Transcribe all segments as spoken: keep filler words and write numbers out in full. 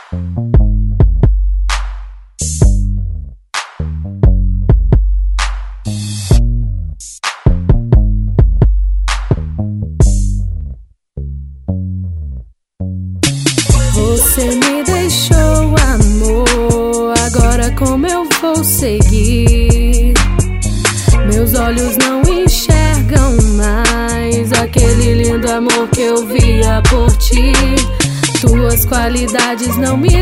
Você me deixou, amor, agora como eu vou seguir? Meus olhos não enxergam mais aquele lindo amor que eu via por ti. Tuas qualidades não me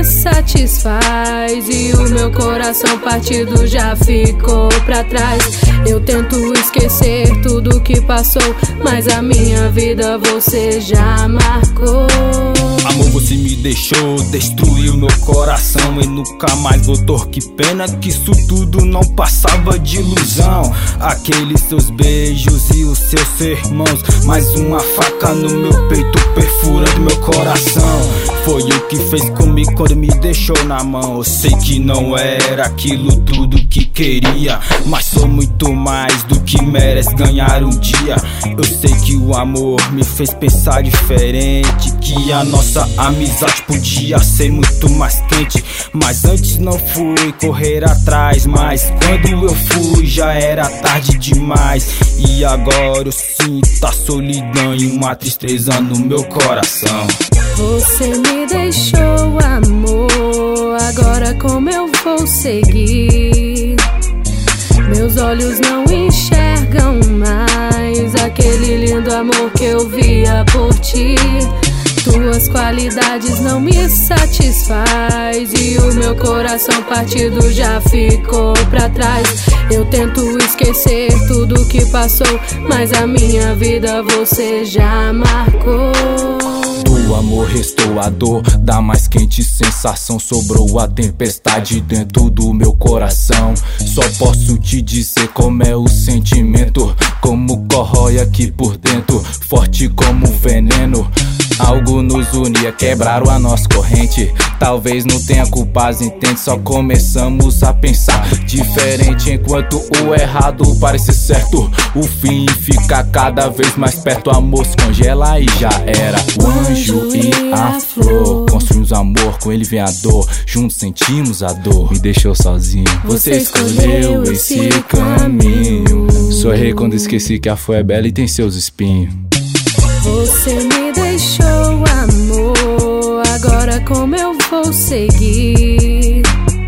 satisfaz e o meu coração partido já ficou pra trás. Eu tento esquecer tudo que passou, mas a minha vida você já marcou. Amor, você me deixou, destruiu meu coração e nunca mais voltou. Que pena que isso tudo não passava de ilusão. Aqueles seus beijos e os seus sermões, mais uma faca no meu peito perfurando meu coração. Foi o que fez comigo quando me deixou na mão. Eu sei que não era aquilo tudo que queria, mas sou muito mais do que merece ganhar um dia. Eu sei que o amor me fez pensar diferente, que a nossa amizade podia ser muito mais quente. Mas antes não fui correr atrás, mas quando eu fui já era tarde demais. E agora eu sinto a solidão e uma tristeza no meu coração. Você me deixou, amor, agora como eu vou seguir? Meus olhos não enxergam mais aquele lindo amor que eu via por ti. Tuas qualidades não me satisfaz e o meu coração partido já ficou pra trás. Eu tento esquecer tudo que passou, mas a minha vida você já marcou. Do amor restou a dor, da mais quente sensação, sobrou a tempestade dentro do meu coração. Só posso te dizer como é o sentimento, como corrói aqui por dentro, forte como veneno. Algo nos unia, quebraram a nossa corrente. Talvez não tenha culpas, entende? Só começamos a pensar diferente, enquanto o errado parece certo. O fim fica cada vez mais perto, o amor se congela e já era. O anjo e a flor, construímos amor, com ele vem a dor, juntos sentimos a dor. Me deixou sozinho, você escolheu esse caminho. Sorri quando esqueci que a flor é bela e tem seus espinhos. Você me deixou, amor, agora como eu vou seguir?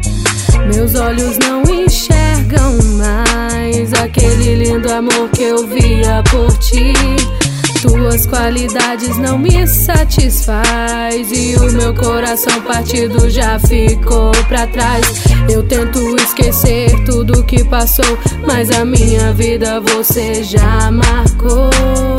Meus olhos não enxergam mais aquele lindo amor que eu via por ti. Tuas qualidades não me satisfaz e o meu coração partido já ficou pra trás. Eu tento esquecer tudo que passou, mas a minha vida você já marcou.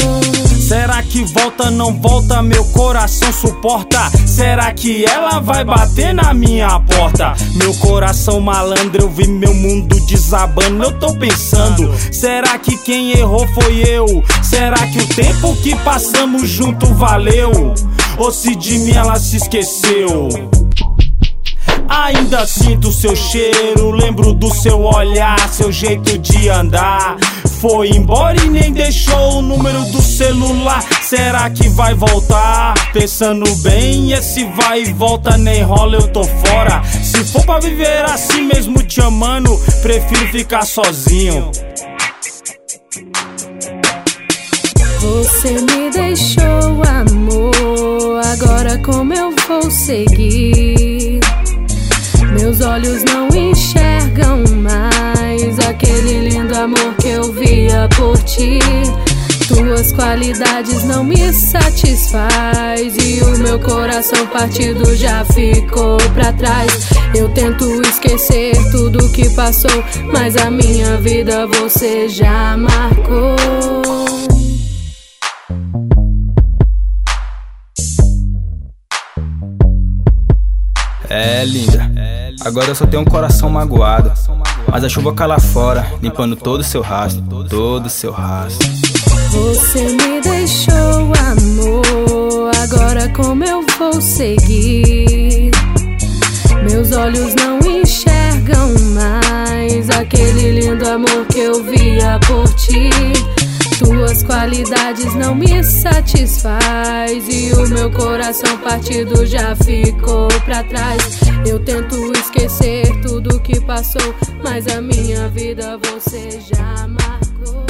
Será que volta, não volta, meu coração suporta? Será que ela vai bater na minha porta? Meu coração malandro, eu vi meu mundo desabando. Eu tô pensando, será que quem errou foi eu? Será que o tempo que passamos junto valeu? Ou se de mim ela se esqueceu? Ainda sinto seu cheiro, lembro do seu olhar, seu jeito de andar. Foi embora e nem deixou o número do celular. Será que vai voltar? Pensando bem, esse vai e volta nem rola, eu tô fora. Se for pra viver assim mesmo te amando, prefiro ficar sozinho. Você me deixou, amor, agora como eu vou seguir? Meus olhos não enxergam mais aquele lindo amor que eu via por ti. Tuas qualidades não me satisfaz e o meu coração partido já ficou pra trás. Eu tento esquecer tudo que passou, mas a minha vida você já marcou. É, linda, agora eu só tenho um coração magoado, mas a chuva cai lá fora, limpando todo o seu rastro, todo o seu rastro. Você me deixou, amor, agora como eu vou seguir? Meus olhos não enxergam mais aquele lindo amor que eu via por ti. Tuas suas qualidades não me satisfaz, e o meu coração partido já ficou pra trás. Eu tento esquecer tudo que passou, mas a minha vida você já marcou.